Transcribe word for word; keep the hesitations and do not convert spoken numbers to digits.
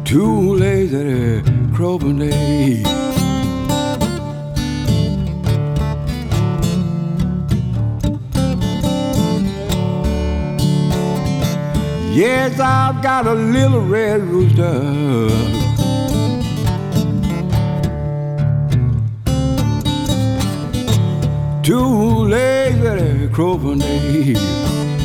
Two legs that are cropping day. Yes, I've got a little red rooster. Two legs that are cropping day.